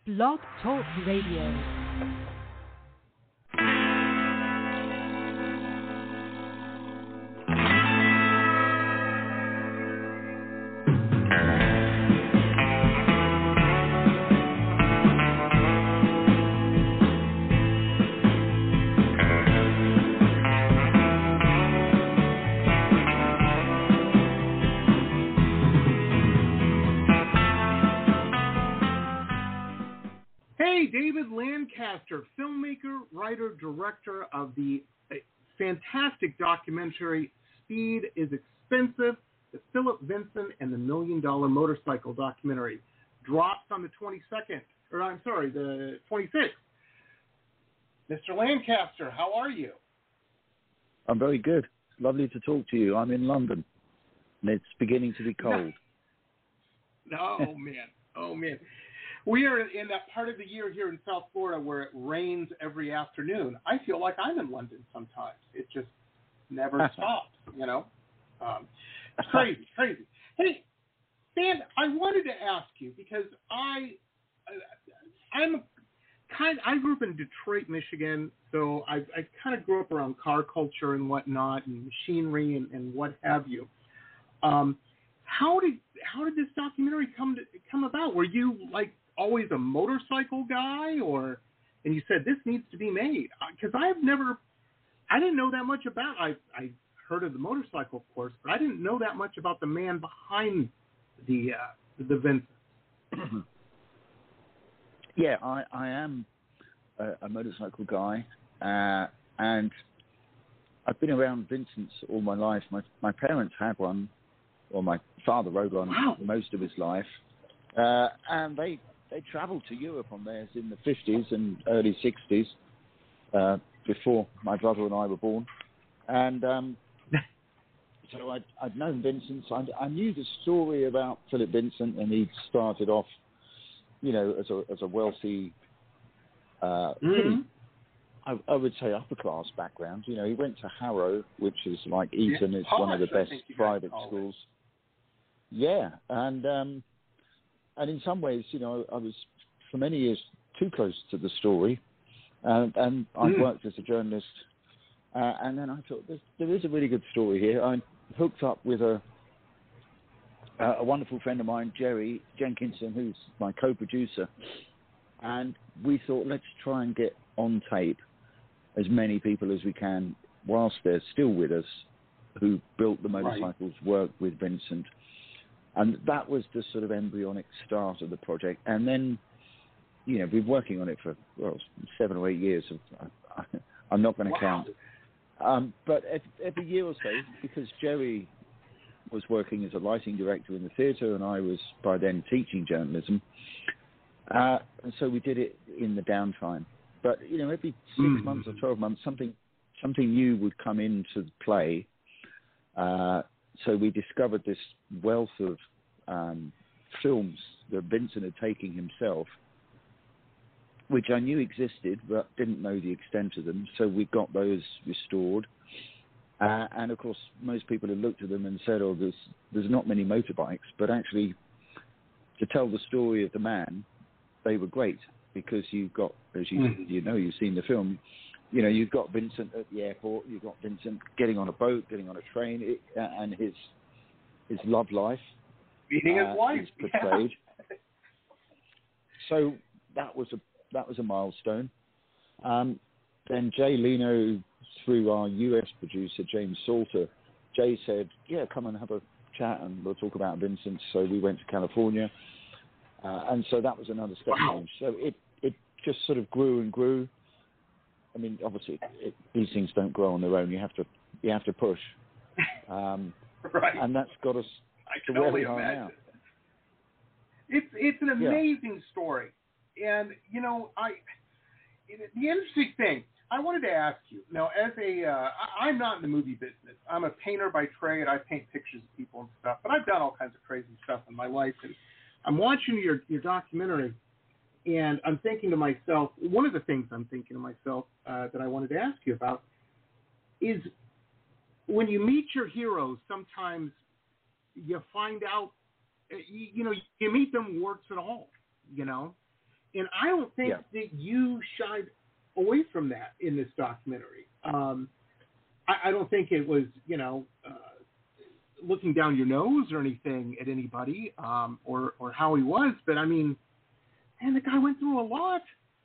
Blog Talk Radio. David Lancaster, filmmaker, writer, director of the fantastic documentary Speed is Expensive, the Philip Vincent and the $1 Million Motorcycle documentary, drops on the 26th. Mr. Lancaster, how are you? I'm very good. Lovely to talk to you. I'm in London, and it's beginning to be cold. Oh, man. We are in that part of the year here in South Florida where it rains every afternoon. I feel like I'm in London sometimes. It just never stops, you know. It's crazy. Hey, Stan, I wanted to ask you because I grew up in Detroit, Michigan, so I kind of grew up around car culture and whatnot and machinery and what have you. How did this documentary come about? Were you like always a motorcycle guy, and you said this needs to be made? Because I didn't know that much about. I heard of the motorcycle, of course, but I didn't know that much about the man behind the Vincent. Yeah, I am a motorcycle guy, and I've been around Vincent's all my life. My parents had one, or my father rode one most of his life, and they travelled to Europe on theirs in the 50s and early 60s, before my brother and I were born. And so I'd known Vincent. I knew the story about Philip Vincent, and he'd started off, you know, as a wealthy, pretty, I would say upper class background. You know, he went to Harrow, which is like Eton. It's one of the best private schools. Yeah, and in some ways, you know, I was for many years too close to the story, and I worked as a journalist, and then I thought there is a really good story here. I hooked up with a wonderful friend of mine, Jerry Jenkinson, who's my co-producer, and we thought, let's try and get on tape as many people as we can whilst they're still with us who built the motorcycles, worked with Vincent. And that was the sort of embryonic start of the project. And then, you know, we've been working on it for 7 or 8 years. I'm not going to count. But every year or so, because Jerry was working as a lighting director in the theatre, and I was by then teaching journalism, and so we did it in the downtime. But, you know, every 6 months or 12 months, something new would come into play. So we discovered this wealth of films that Vincent had taken himself, which I knew existed, but didn't know the extent of them. So we got those restored. And, of course, most people had looked at them and said, there's not many motorbikes. But actually, to tell the story of the man, they were great because you've got, as you know, you've seen the film, you know, you've got Vincent at the airport, you've got Vincent getting on a boat, getting on a train, and his love life. Meeting his wife. Is portrayed. Yeah. So that was a milestone. Then Jay Leno, through our US producer, James Salter, Jay said, yeah, come and have a chat and we'll talk about Vincent. So we went to California. And so that was another step change. So it just sort of grew and grew. I mean, obviously, these things don't grow on their own. You have to push, and that's got us to where we are now. It's an amazing story, and you know, the interesting thing I wanted to ask you now, as I'm not in the movie business. I'm a painter by trade. I paint pictures of people and stuff, but I've done all kinds of crazy stuff in my life, and I'm watching your documentary. And I'm thinking to myself, one of the things I'm thinking to myself that I wanted to ask you about is when you meet your heroes, sometimes you find out, you know, you meet them warts and all, you know, And I don't think that you shied away from that in this documentary. I don't think it was, looking down your nose or anything at anybody, or how he was. But I mean, man, the guy went through a lot.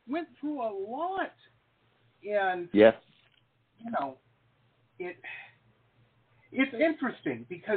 And it's interesting because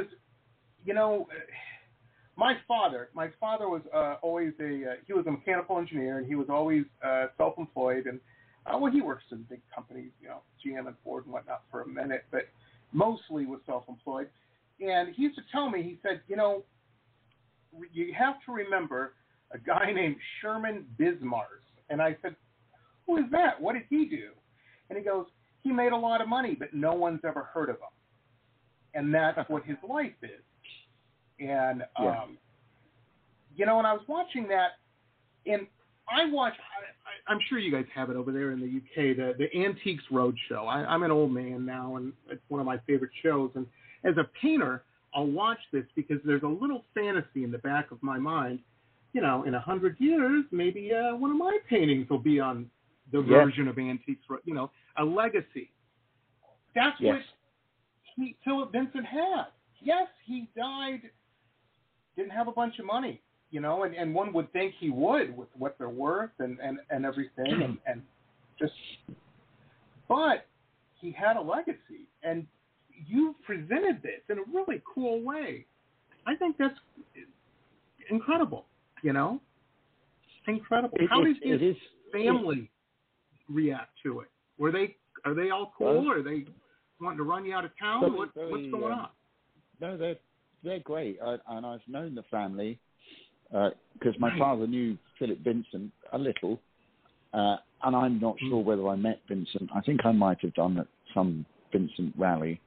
my father was always he was a mechanical engineer, and he was always self-employed, and he works in big companies, GM and Ford and whatnot for a minute, but mostly was self-employed. And he used to tell me, he said, you have to remember a guy named Sherman Bismarck. And I said, who is that? What did he do? And he goes, he made a lot of money, but no one's ever heard of him. And that's what his life is. And, and I was watching that, and I'm sure you guys have it over there in the UK, the Antiques Roadshow. I'm an old man now, and it's one of my favorite shows. And as a painter, I'll watch this because there's a little fantasy in the back of my mind. In 100 years, maybe one of my paintings will be on the version of Antiques, a legacy. That's what Philip Vincent had. Yes, he died, didn't have a bunch of money, and one would think he would with what they're worth and everything, and just, but he had a legacy, and you presented this in a really cool way. I think that's incredible, incredible. How does his family react to it? Are they all cool? Are they wanting to run you out of town? What's going on? No, they're great, and I've known the family because my father knew Philip Vincent a little, and I'm not sure whether I met Vincent. I think I might have done at some Vincent rally.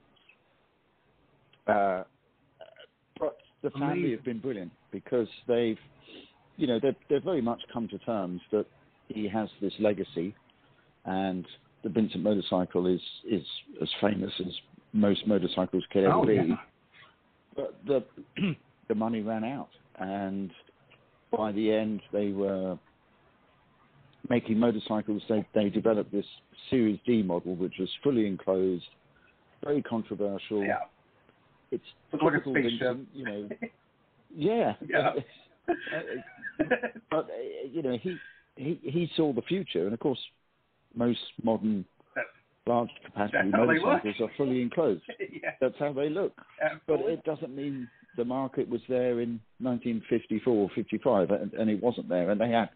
But the family have been brilliant because they've very much come to terms that he has this legacy, and the Vincent motorcycle is as famous as most motorcycles could ever be. Yeah. But the money ran out, and by the end they were making motorcycles. They developed this Series D model, which was fully enclosed, very controversial. Yeah. It's like a spaceship. Yeah. But he saw the future, and of course, most modern large capacity motorcycles are fully enclosed. That's how they look. Absolutely. But it doesn't mean the market was there in 1954, 55, and it wasn't there. And they had,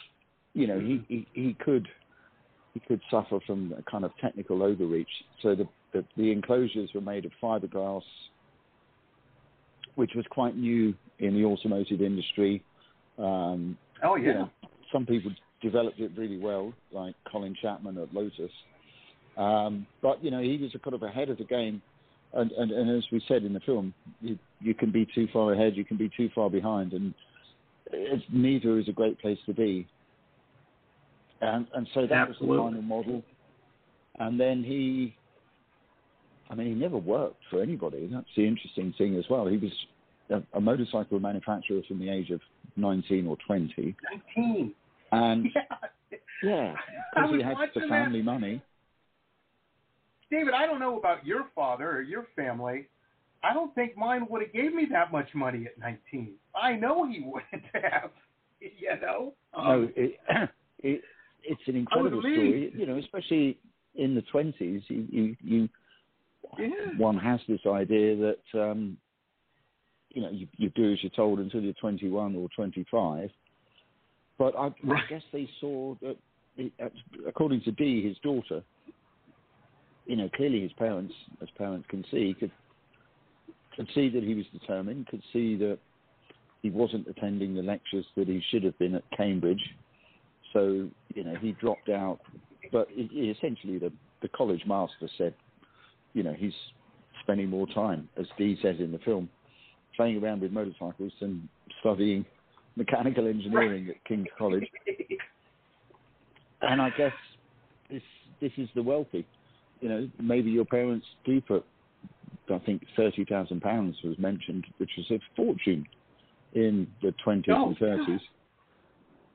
he could suffer from a kind of technical overreach. So the enclosures were made of fiberglass, which was quite new in the automotive industry. Some people developed it really well, like Colin Chapman at Lotus. But he was kind of ahead of the game. And as we said in the film, you can be too far ahead, you can be too far behind, and neither is a great place to be. And so that was the final model. And then he never worked for anybody. That's the interesting thing as well. He was a motorcycle manufacturer from the age of 19 or 20. 19. And because he had the family money. David, I don't know about your father or your family. I don't think mine would have gave me that much money at 19. I know he wouldn't have. No, it's an incredible story. Especially in the 20s, one has this idea that you do as you're told until you're 21 or 25. But I guess they saw that, according to Dee, his daughter, clearly his parents, as parents can see, could see that he was determined, could see that he wasn't attending the lectures that he should have been at Cambridge. So, he dropped out. But essentially the college master said, he's spending more time, as Dee says in the film, playing around with motorcycles and studying mechanical engineering at King's College. And I guess this is the wealthy. Maybe your parents do put, I think £30,000 was mentioned, which was a fortune in the 20s and 30s.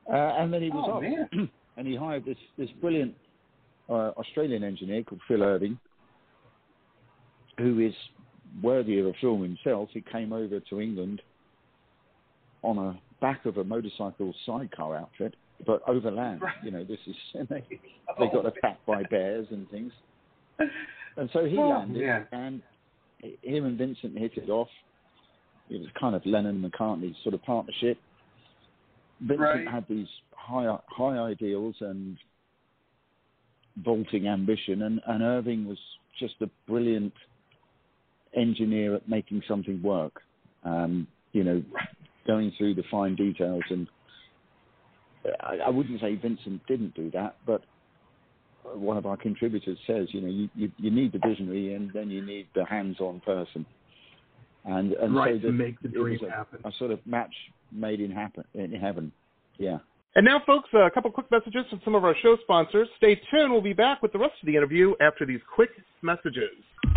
And then he was off. Man. And he hired this brilliant Australian engineer called Phil Irving, who is worthy of a film himself. He came over to England on the back of a motorcycle sidecar outfit, but overland. You know, this is they got attacked by bears and things. And so he landed, and him and Vincent hit it off. It was kind of Lennon-McCartney sort of partnership. Vincent had these high ideals and vaulting ambition, and Irving was just a brilliant engineer at making something work. You know, going through the fine details, and I wouldn't say Vincent didn't do that, but one of our contributors says, you know, you need the visionary, and then you need the hands-on person, and right, so to make the dream happen. A sort of match made in heaven. Yeah. And now, folks, a couple quick messages from some of our show sponsors. Stay tuned. We'll be back with the rest of the interview after these quick messages.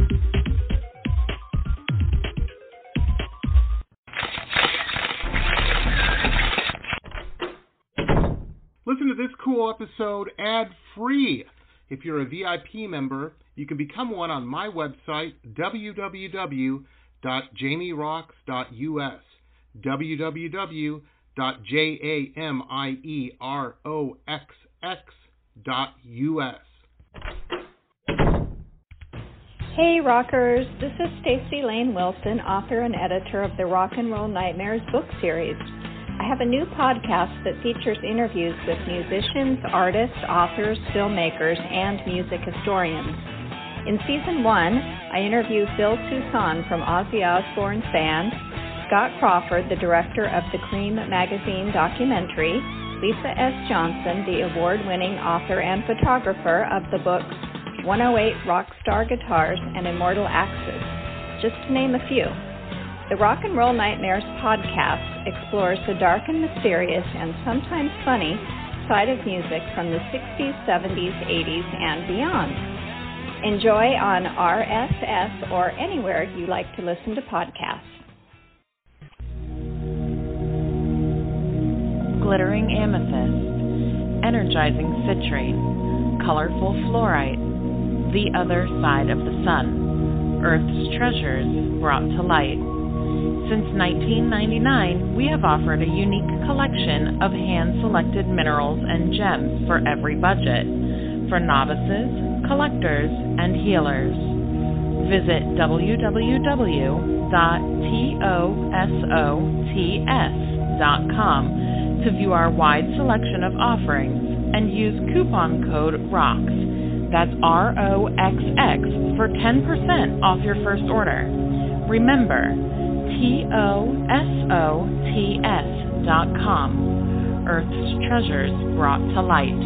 Listen to this cool episode ad-free. If you're a VIP member, you can become one on my website, www.jamierocks.us, www.jamieroxx.us. Hey rockers, this is Stacey Lane Wilson, author and editor of the Rock and Roll Nightmares book series. I have a new podcast that features interviews with musicians, artists, authors, filmmakers, and music historians. In Season 1, I interview Phil Soussan from Ozzy Osbourne's band, Scott Crawford, the director of the Cream magazine documentary, Lisa S. Johnson, the award-winning author and photographer of the books 108 Rockstar Guitars and Immortal Axes, just to name a few. The Rock and Roll Nightmares podcast explores the dark and mysterious and sometimes funny side of music from the 60s, 70s, 80s, and beyond. Enjoy on RSS or anywhere you like to listen to podcasts. Glittering amethyst, energizing citrate, colorful fluorite, the other side of the sun, Earth's treasures brought to light. Since 1999, we have offered a unique collection of hand-selected minerals and gems for every budget, for novices, collectors, and healers. Visit www.tosots.com to view our wide selection of offerings and use coupon code ROXX, that's ROXX, for 10% off your first order. Remember, TOSOTS.com, Earth's treasures brought to light.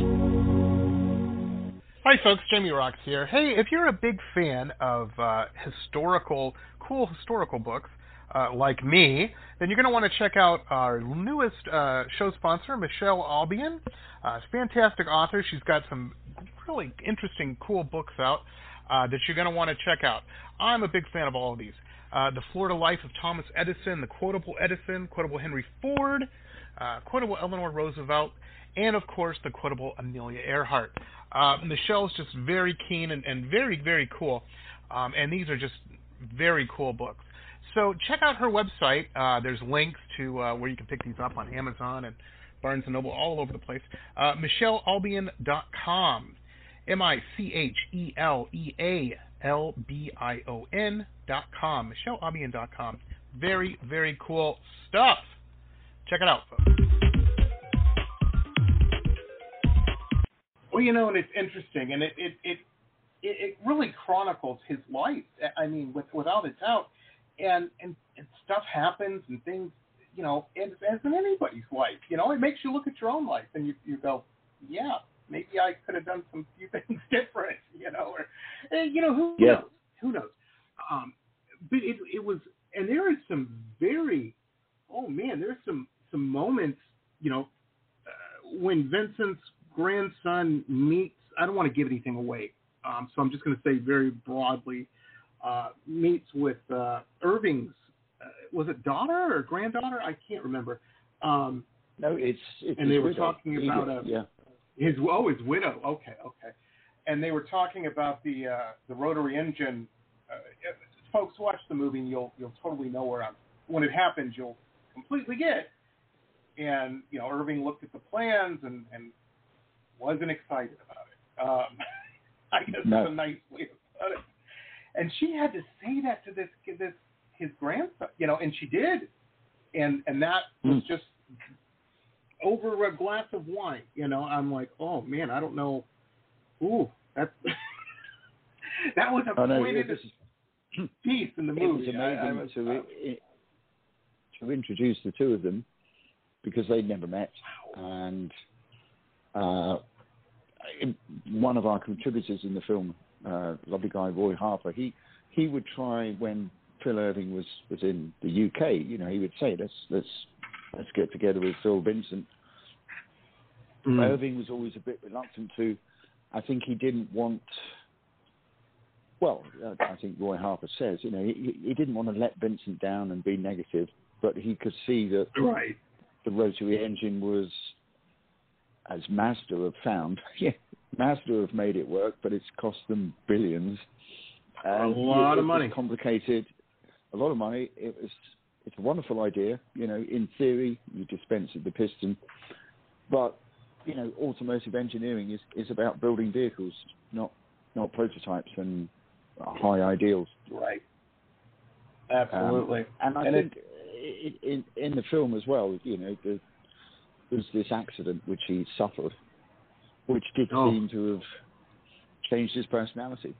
Hi folks, Jamie Rocks here. Hey, if you're a big fan of cool historical books, like me, then you're going to want to check out our newest show sponsor, Michelle Albion. Fantastic author. She's got some really interesting, cool books out that you're going to want to check out. I'm a big fan of all of these. The Florida Life of Thomas Edison, the Quotable Edison, Quotable Henry Ford, Quotable Eleanor Roosevelt, and of course the Quotable Amelia Earhart. Michelle's just very keen and very, very cool, and these are just very cool books. So check out her website. There's links to where you can pick these up on Amazon and Barnes & Noble, all over the place. MichelleAlbion.com, MichelleAlbion.com, MichelleAlbion.com. Very, very cool stuff. Check it out, folks. Well, you know, and it's interesting, and it really chronicles his life. I mean, without a doubt, and stuff happens and things, you know, as in anybody's life, you know, it makes you look at your own life and you go, yeah, maybe I could have done some few things different, you know, or you know, who knows? But it was, and there is some there's some moments, you know, when Vincent's grandson meets, I don't want to give anything away, so I'm just going to say very broadly, meets with Irving's, was it daughter or granddaughter? I can't remember. No, it's and they were widow. talking about his widow. Okay. And they were talking about the rotary engine. Folks, watch the movie, and you'll totally know when it happens, you'll completely get it. And Irving looked at the plans and wasn't excited about it. I guess that's a nice way to put it. And she had to say that to his grandson, and she did. And that was just over a glass of wine. I'm like, oh man, I don't know. Ooh, that was a pointed piece in the movie. It was amazing to introduce the two of them because they'd never met. And one of our contributors in the film, lovely guy Roy Harper, he would try when Phil Irving was in the UK. He would say, let's get together with Phil Vincent. Irving was always a bit reluctant to. I think he didn't want. Well, I think Roy Harper says, he didn't want to let Vincent down and be negative, but he could see that the rotary engine was, as Mazda have found, Mazda have made it work, but it's cost them billions. A lot of money. It's complicated, a lot of money. It's a wonderful idea. In theory, you dispense with the piston, but automotive engineering is about building vehicles, not prototypes and high ideals. Right. Absolutely. And I think in the film as well, there's this accident which he suffered, which did seem to have changed his personality.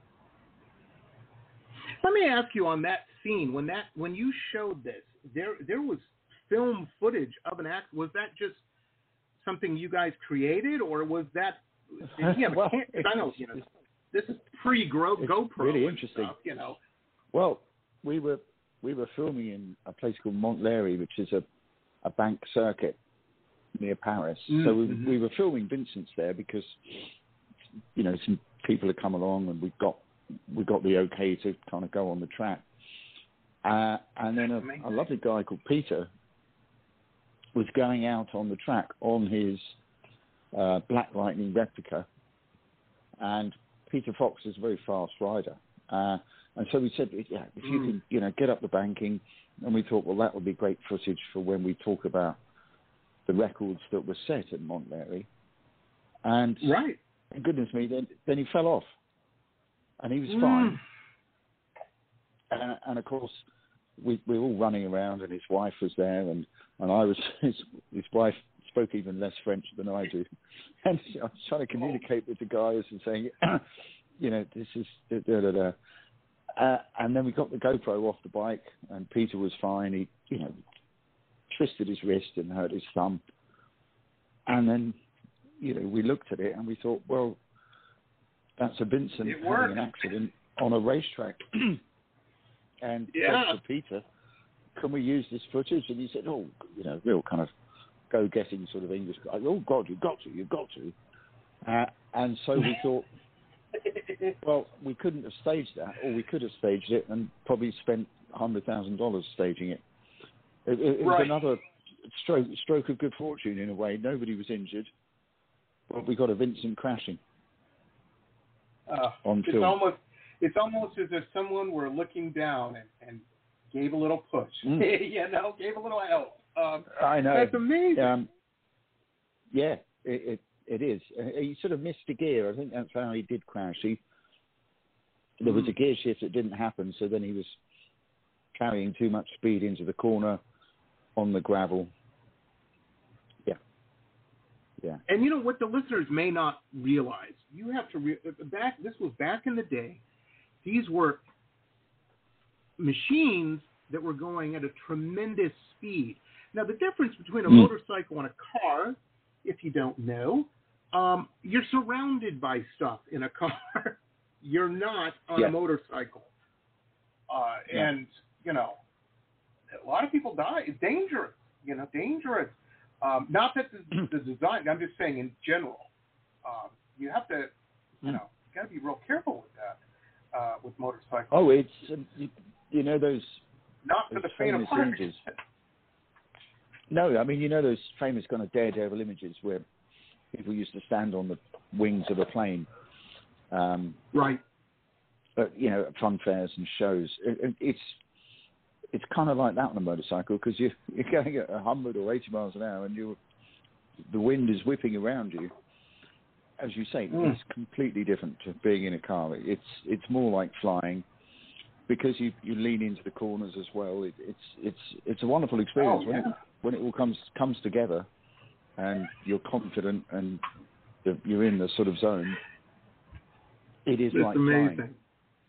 Let me ask you on that scene, when you showed this, there was film footage of an accident. Was that just something you guys created, or was that? Did he have I know this is pre-GoPro. Really interesting. Stuff, Well, we were filming in a place called Montlhéry, which is a bank circuit near Paris. So we were filming Vincent's there because some people had come along and we got the okay to kind of go on the track. And then a lovely guy called Peter was going out on the track on his Black Lightning replica, and Peter Fox is a very fast rider. And so we said, if you can, get up the banking, and we thought, well, that would be great footage for when we talk about the records that were set at Montlhéry. And goodness me, then he fell off, and he was fine. And of course, we were all running around, and his wife was there, and I was his wife spoke even less French than I do, and I was trying to communicate with the guys and saying, this is da. And then we got the GoPro off the bike, and Peter was fine. He, twisted his wrist and hurt his thumb, and then, we looked at it and we thought, well, that's a Vincent having an accident on a racetrack. And said to Peter, can we use this footage? And he said, real kind of go-getting sort of English guy. Oh, God, you've got to. And so we thought, well, we couldn't have staged that, or we could have staged it and probably spent $100,000 staging it. It was another stroke of good fortune in a way. Nobody was injured, but we got a Vincent crashing on film. It's almost as if someone were looking down and gave a little push. Gave a little help. I know. That's amazing. It is. He sort of missed a gear. I think that's how he did crash. There was a gear shift that didn't happen, so then he was carrying too much speed into the corner on the gravel. Yeah. And what the listeners may not realize, you have to this was back in the day. These were machines that were going at a tremendous speed. Now, the difference between a motorcycle and a car, if you don't know, you're surrounded by stuff in a car. You're not on a motorcycle. And, a lot of people die. It's dangerous, dangerous. Not that the design, I'm just saying in general. You have to, got to be real careful with that. With motorcycles. Oh, it's those not for the faint of heart. No, I mean, you know those famous kind of daredevil images where people used to stand on the wings of a plane. Right. But, you know, at fun fairs and shows. It's kind of like that on a motorcycle because you're going at 100 or 80 miles an hour and the wind is whipping around you. As you say, it's completely different to being in a car. It's more like flying because you lean into the corners as well. It's a wonderful experience when it all comes together and you're confident and you're in the sort of zone. It's like amazing. flying.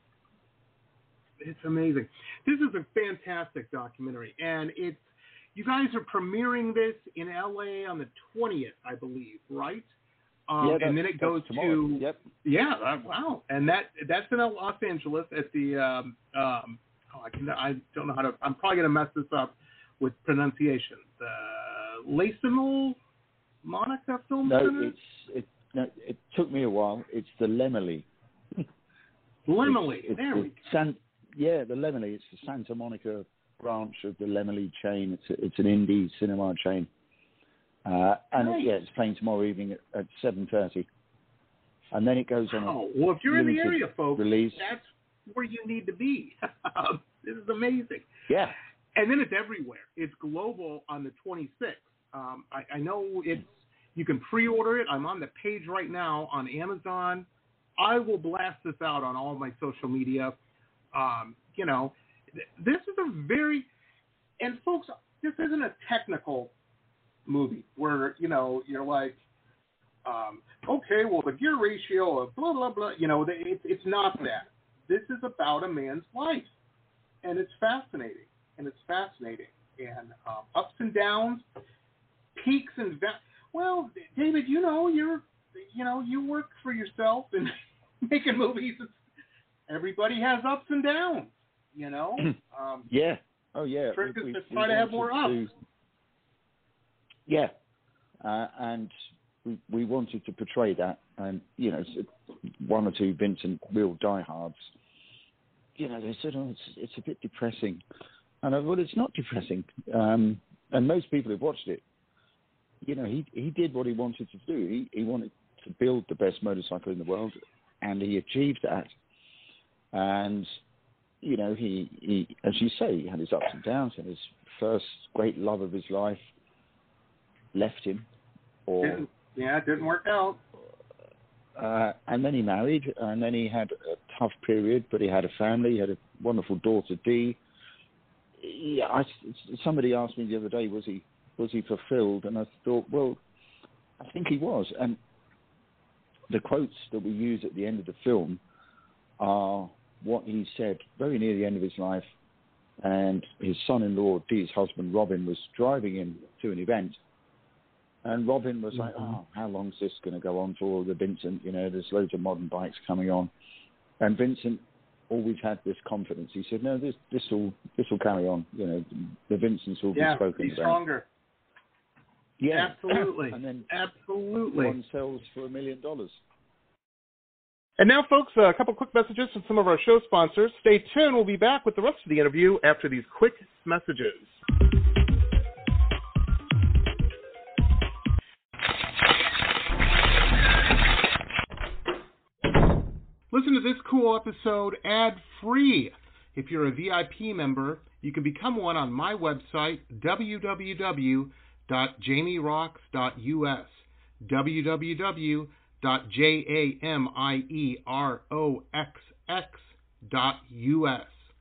It's amazing. This is a fantastic documentary, and you guys are premiering this in LA on the 20th, I believe, right? And then it goes tomorrow. to Yep. Yeah, wow, and that's in Los Angeles at the I don't know how to. I'm probably gonna mess this up with pronunciation. The Lasimil Monica Film Center. It took me a while. It's the Laemmle. Laemmle. There we go. The Laemmle. It's the Santa Monica branch of the Laemmle chain. It's an indie cinema chain. And nice. It's playing tomorrow evening at 7:30. And then it goes on. Well, if you're in the area, folks, release. That's where you need to be. This is amazing. Yeah. And then it's everywhere. It's global on the 26th. I know you can pre-order it. I'm on the page right now on Amazon. I will blast this out on all of my social media. This is and folks, this isn't a technical movie where, you're like, okay, well, the gear ratio of blah, blah, blah, it's not that. This is about a man's life, and it's fascinating, and ups and downs, peaks and well, David, you work for yourself and making movies. Everybody has ups and downs, Yeah. Oh, yeah. Trick is to try to have more ups. Yeah. And we wanted to portray that. And, one or two Vincent real diehards, they said, it's a bit depressing. And I thought, it's not depressing. And most people who've watched it, he did what he wanted to do. He wanted to build the best motorcycle in the world, and he achieved that. And, he, as you say, he had his ups and downs, and his first great love of his life left him. It didn't work out. And then he married, and then he had a tough period, but he had a family. He had a wonderful daughter, Dee. Yeah, somebody asked me the other day, was he fulfilled? And I thought, well, I think he was. And the quotes that we use at the end of the film are what he said very near the end of his life. And his son-in-law, Dee's husband, Robin, was driving him to an event. And Robin was like, how long is this going to go on for? The Vincent, there's loads of modern bikes coming on. And Vincent always had this confidence. He said, no, this will carry on. The Vincents will be spoken be about. Stronger. Yeah, absolutely. And then absolutely. One sells for $1 million. And now, folks, a couple quick messages from some of our show sponsors. Stay tuned. We'll be back with the rest of the interview after these quick messages. Listen to this cool episode ad-free. If you're a VIP member, you can become one on my website, www.jamierocks.us, www.jamieroxx.us.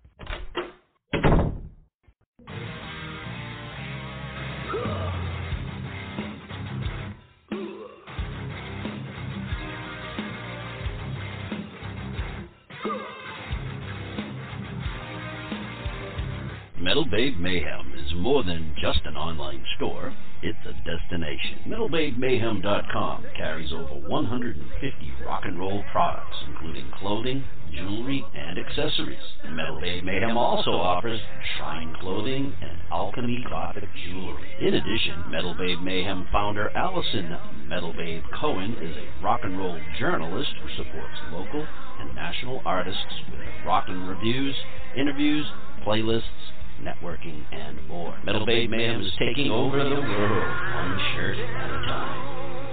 Metal Babe Mayhem is more than just an online store, it's a destination. MetalBabeMayhem.com carries over 150 rock and roll products, including clothing, jewelry, and accessories. Metal Babe Mayhem also offers shrine clothing and alchemy gothic jewelry. In addition, Metal Babe Mayhem founder Allison Metal Babe Cohen is a rock and roll journalist who supports local and national artists with rock and reviews, interviews, playlists, networking, and more. Metal Babe Mayhem is taking over the world, one shirt at a time.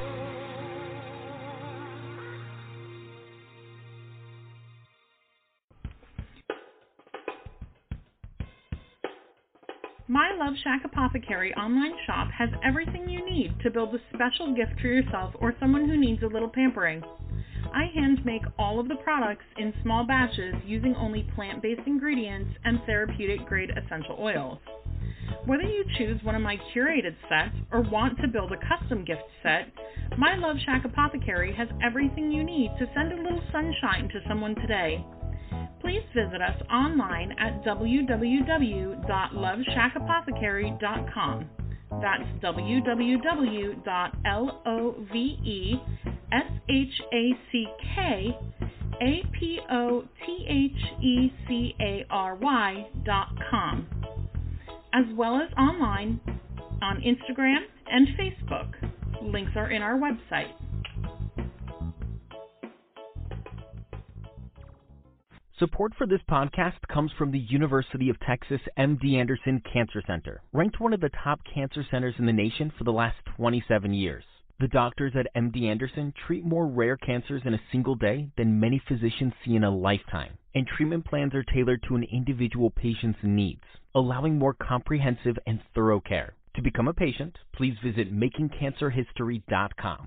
My Love Shack Apothecary online shop has everything you need to build a special gift for yourself or someone who needs a little pampering. I hand make all of the products in small batches using only plant-based ingredients and therapeutic-grade essential oils. Whether you choose one of my curated sets or want to build a custom gift set, My Love Shack Apothecary has everything you need to send a little sunshine to someone today. Please visit us online at www.loveshacapothecary.com. That's www.loveshacapothecary.com, as well as online on Instagram and Facebook. Links are in our website. Support for this podcast comes from the University of Texas MD Anderson Cancer Center, ranked one of the top cancer centers in the nation for the last 27 years. The doctors at MD Anderson treat more rare cancers in a single day than many physicians see in a lifetime, and treatment plans are tailored to an individual patient's needs, allowing more comprehensive and thorough care. To become a patient, please visit makingcancerhistory.com.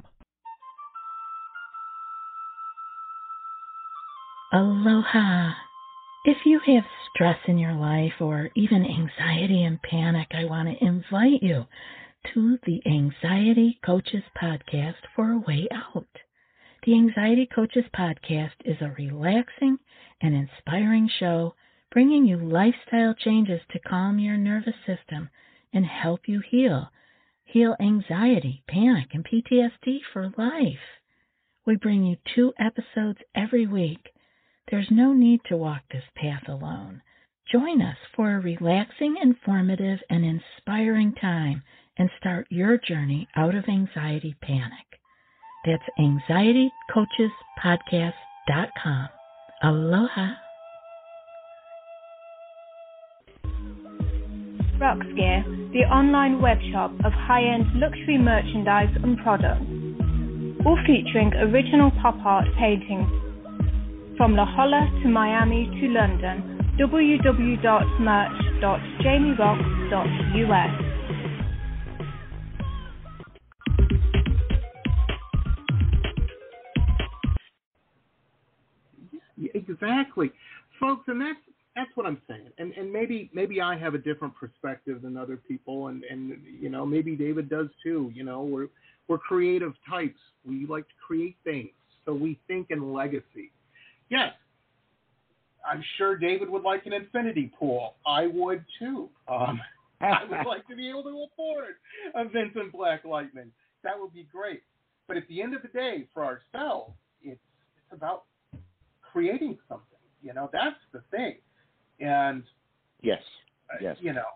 Aloha. If you have stress in your life or even anxiety and panic, I want to invite you to the Anxiety Coaches Podcast for a way out. The Anxiety Coaches Podcast is a relaxing and inspiring show bringing you lifestyle changes to calm your nervous system and help you heal anxiety, panic, and PTSD for life. We bring you 2 episodes every week. There's no need to walk this path alone. Join us for a relaxing, informative, and inspiring time and start your journey out of anxiety panic. That's anxietycoachespodcast.com. Aloha. Roxgear, the online web shop of high-end luxury merchandise and products, all featuring original pop art paintings. From La Jolla to Miami to London, www.merch.jamieroxx.us. Exactly, folks, and that's what I'm saying. And maybe I have a different perspective than other people, and you know, maybe David does too. You know, we're creative types. We like to create things, so we think in legacy. Yes, I'm sure David would like an infinity pool. I would too. I would like to be able to afford a Vincent Black Lightning. That would be great. But at the end of the day, for ourselves, it's about creating something. You know, that's the thing. And yes. You know,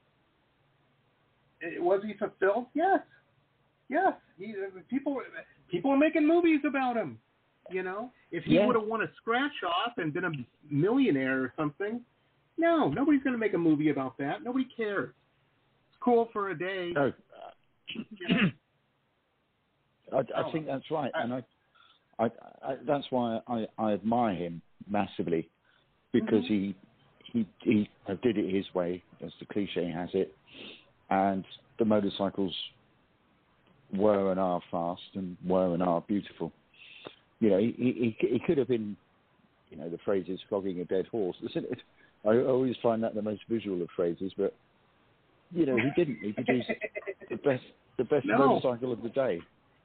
was he fulfilled? Yes. People are making movies about him. You know, if he would have won a scratch off and been a millionaire or something, no, nobody's going to make a movie about that. Nobody cares. It's cool for a day. No, I think that's right, and I that's why I admire him massively, because he did it his way, as the cliche has it, and the motorcycles were and are fast and were and are beautiful. You know, he could have been, you know, the phrase is flogging a dead horse, isn't it? I always find that the most visual of phrases, but, you know, he didn't. He produced the best motorcycle of the day.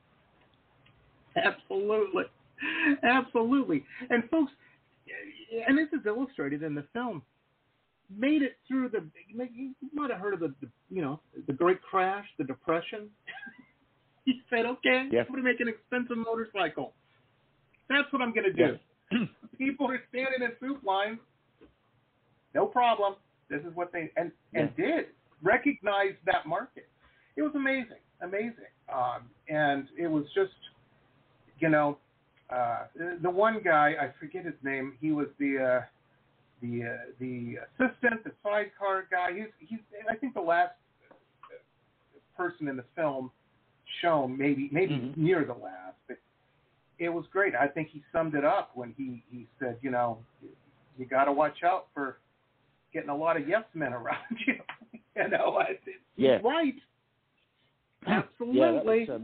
Absolutely. And folks, and this is illustrated in the film, made it through you might have heard of the Great Crash, the Depression. He said, okay, I'm going to make an expensive motorcycle. That's what I'm going to do. Yes. People are standing in soup lines. No problem. This is what they did recognize that market. It was amazing, and it was just, you know, the one guy, I forget his name. He was the assistant, the sidecar guy. He's I think the last person in the film shown, maybe near the last. But it was great. I think he summed it up when he said, you know, you got to watch out for getting a lot of yes men around you. You know, he's right. Absolutely. Yeah,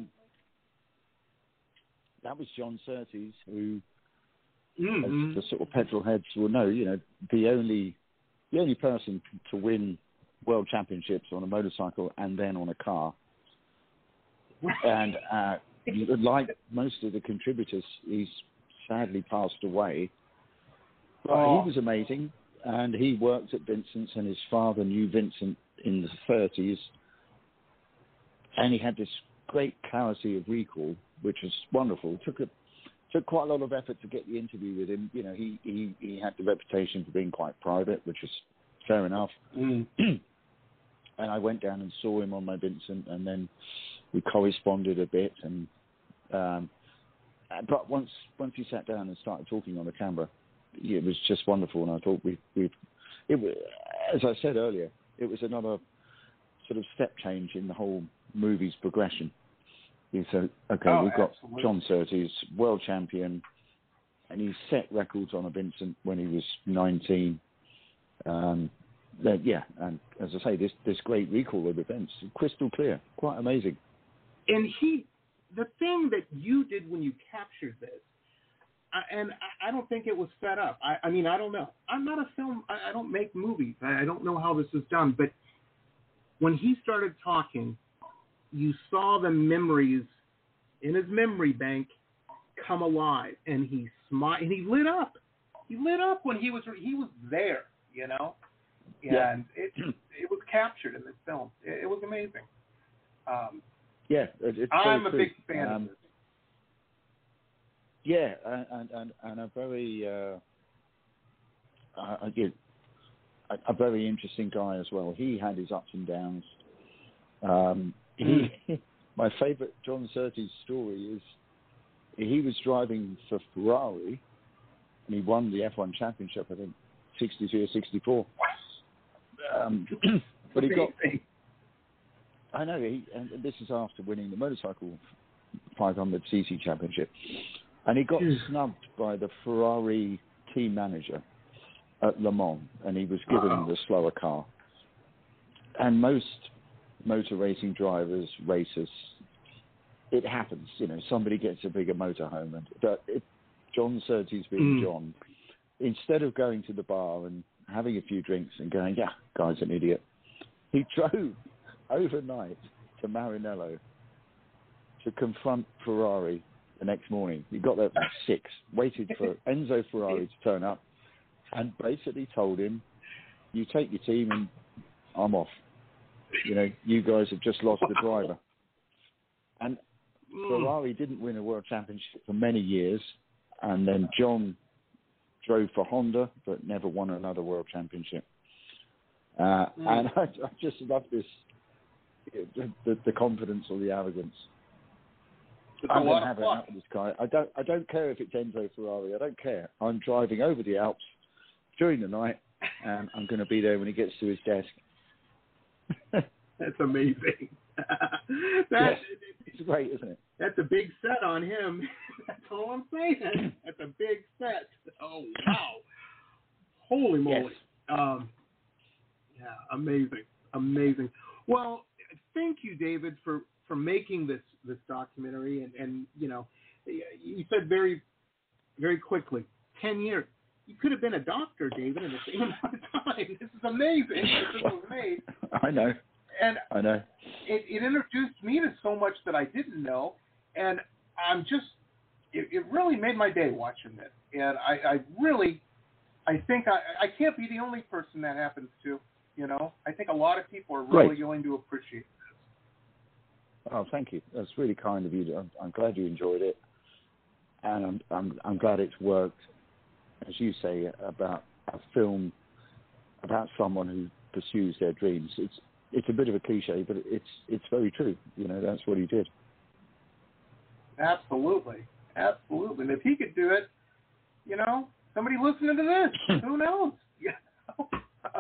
that was John Surtees, who, as the sort of petrol heads will know, you know, the only person to win world championships on a motorcycle and then on a car. And like most of the contributors, he's sadly passed away. But he was amazing, and he worked at Vincent's, and his father knew Vincent in the 30s, and he had this great clarity of recall, which was wonderful. Took quite a lot of effort to get the interview with him. You know, he had the reputation for being quite private, which is fair enough. And I went down and saw him on my Vincent, and then we corresponded a bit. And but once he sat down and started talking on the camera, it was just wonderful. And I thought it was, as I said earlier, it was another sort of step change in the whole movie's progression. You said, okay, we've got John Surtees, world champion, and he set records on a Vincent when he was 19. And as I say, this great recall of events, crystal clear, quite amazing. And the thing that you did when you captured this, and I don't think it was set up. I mean, I don't know. I'm not a film. I don't make movies. I don't know how this is done. But when he started talking, you saw the memories in his memory bank come alive, and he smiled, and he lit up. He lit up when he was there, you know, and it was captured in this film. It was amazing. It's I'm a big fan of this. Yeah, and a very a very interesting guy as well. He had his ups and downs. My favourite John Surtees story is he was driving for Ferrari, and he won the F1 championship, I think, 63 or 64. But he got... I know, and this is after winning the motorcycle 500cc championship. And he got snubbed by the Ferrari team manager at Le Mans, and he was given the slower car. And most motor racing drivers, racers, it happens. You know, somebody gets a bigger motorhome. John Surtees being John, instead of going to the bar and having a few drinks and going, yeah, guy's an idiot, he drove overnight to Maranello to confront Ferrari the next morning. He got there at 6, waited for Enzo Ferrari to turn up, and basically told him, you take your team and I'm off. You know, you guys have just lost the driver. And Ferrari didn't win a world championship for many years, and then John drove for Honda, but never won another world championship. And I just love this, the confidence or the arrogance. I'm going to have it out with this guy. I don't care if it's Enzo Ferrari. I don't care. I'm driving over the Alps during the night, and I'm going to be there when he gets to his desk. That's amazing. It's great, isn't it? That's a big set on him. That's all I'm saying. That's a big set. Oh, wow. Holy moly. Yes. Amazing. Well, thank you, David, for making this documentary. And you know, you said very, very quickly, 10 years. You could have been a doctor, David, in the same amount of time. This is amazing. This was made. I know. And I know. It introduced me to so much that I didn't know, and it really made my day watching it. And I think I can't be the only person that happens to, you know. I think a lot of people are really going to appreciate this. Oh, thank you. That's really kind of you. I'm glad you enjoyed it, and I'm glad it's worked, as you say, about a film about someone who pursues their dreams. It's a bit of a cliche, but it's very true. You know, that's what he did. Absolutely. And if he could do it, you know, somebody listening to this, who knows? Yeah.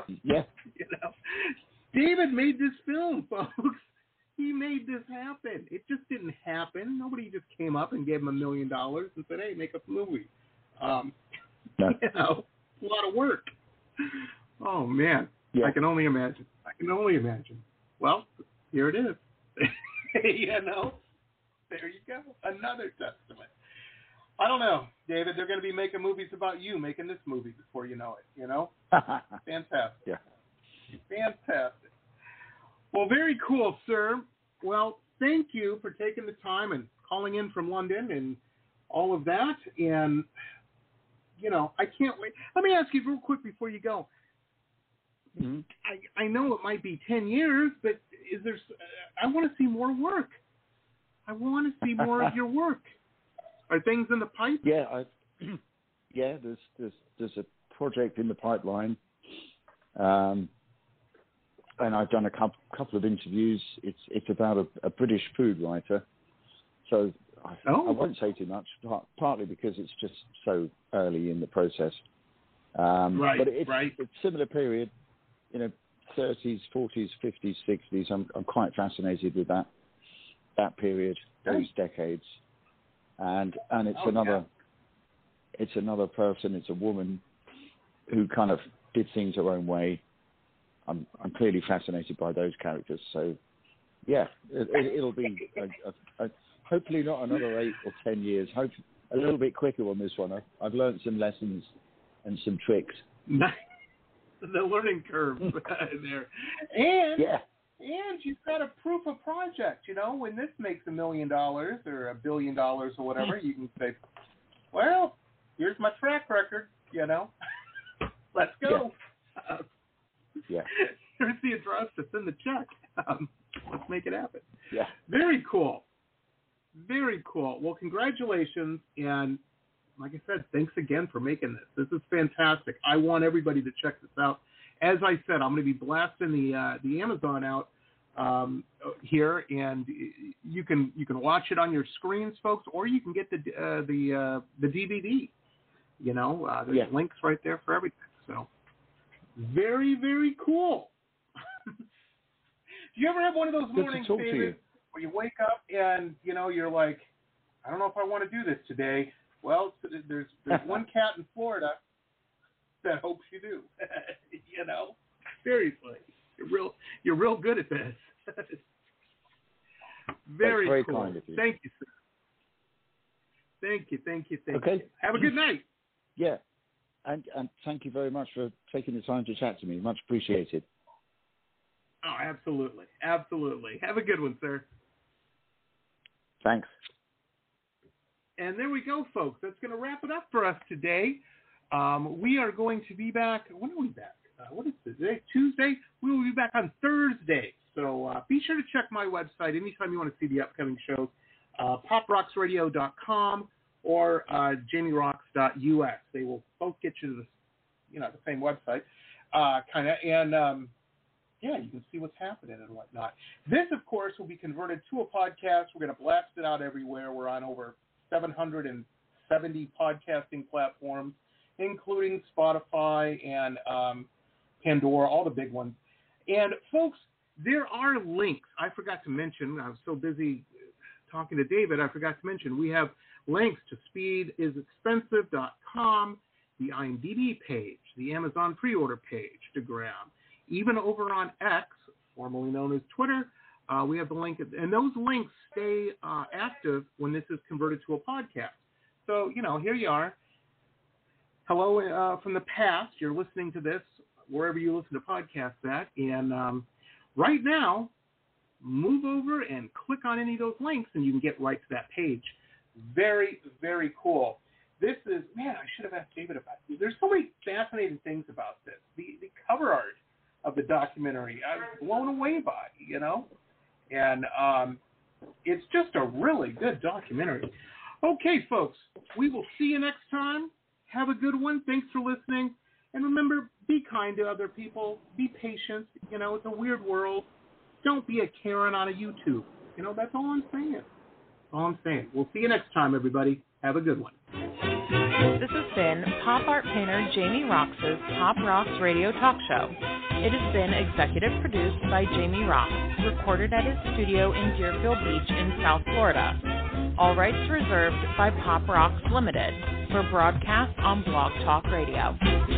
Yeah. You know, David made this film, folks. He made this happen. It just didn't happen. Nobody just came up and gave him $1 million and said, "Hey, make a movie." No. You know, a lot of work. Oh man, Yeah. I can only imagine. Well, here it is. You know, there you go. Another testament. I don't know, David. They're going to be making movies about you making this movie before you know it. You know, fantastic. Yeah. Fantastic. Well, very cool, sir. Well, thank you for taking the time and calling in from London and all of that. And, you know, I can't wait. Let me ask you real quick before you go. Mm-hmm. I know it might be 10 years, but is there? I want to see more work. I want to see more of your work. Are things in the pipe? Yeah, there's a project in the pipeline. And I've done a couple of interviews. It's about a British food writer, so I won't say too much. Partly because it's just so early in the process. Right. But it's similar period, 30s, 40s, 50s, 60s. I'm quite fascinated with that period, those decades, and it's it's another person. It's a woman who kind of did things her own way. I'm clearly fascinated by those characters. So, yeah, it'll be hopefully not another 8 or 10 years. Hope a little bit quicker on this one. I've learned some lessons and some tricks. The learning curve there, and you've got a proof of project. When this makes $1 million or $1 billion or whatever, you can say, "Well, here's my track record." Let's go. Yeah. Here's the address to send the check. Let's make it happen. Yeah. Very cool. Very cool. Well, congratulations. And like I said, thanks again for making this. This is fantastic. I want everybody to check this out. As I said, I'm going to be blasting the Amazon out here, and you can watch it on your screens, folks, or you can get the DVD. There's links right there for everything. So. Very, very cool. Do you ever have one of those mornings, David, where you wake up and, you're like, I don't know if I want to do this today? Well, there's one cat in Florida that hopes you do. Seriously. You're real good at this. Very cool. Kind of you. Thank you, sir. Thank you. Okay. Have a good night. Yeah. And thank you very much for taking the time to chat to me. Much appreciated. Oh, absolutely. Absolutely. Have a good one, sir. Thanks. And there we go, folks. That's going to wrap it up for us today. We are going to be back. When are we back? What is today? Tuesday? We will be back on Thursday. So be sure to check my website anytime you want to see the upcoming shows, poprocksradio.com. or JamieRocks.us. They will both get you to the same website, kind of, and you can see what's happening and whatnot. This, of course, will be converted to a podcast. We're going to blast it out everywhere. We're on over 770 podcasting platforms, including Spotify and Pandora, all the big ones. And folks, there are links. I forgot to mention. I was so busy talking to David, I forgot to mention we have links to speedisexpensive.com, the IMDb page, the Amazon pre-order page to grab. Even over on X, formerly known as Twitter, we have the link, and those links stay active when this is converted to a podcast. So, here you are. Hello from the past. You're listening to this wherever you listen to podcasts at, and right now, move over and click on any of those links, and you can get right to that page. Very, very cool. This is, I should have asked David about this. There's so many fascinating things about this. The cover art of the documentary, I was blown away by, and it's just a really good documentary. Okay, folks, we will see you next time. Have a good one. Thanks for listening. And remember, be kind to other people. Be patient. It's a weird world. Don't be a Karen on a YouTube. That's all I'm saying. We'll see you next time, everybody. Have a good one. This has been pop art painter Jamie Roxx's Pop Rocks Radio Talk Show. It has been executive produced by Jamie Rock, recorded at his studio in Deerfield Beach in South Florida. All rights reserved by Pop Rocks Limited for broadcast on Blog Talk Radio.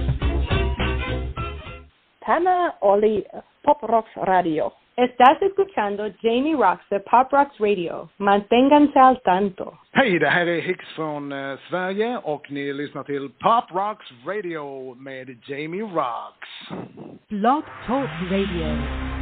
Tana Oli, Pop Rocks Radio. Estás escuchando Jamie Rocks de Pop Rocks Radio. Manténganse al tanto. Hej, det här är Hicks från Sverige och ni lyssnar till Pop Rocks Radio med Jamie Rocks. Blog Talk Radio.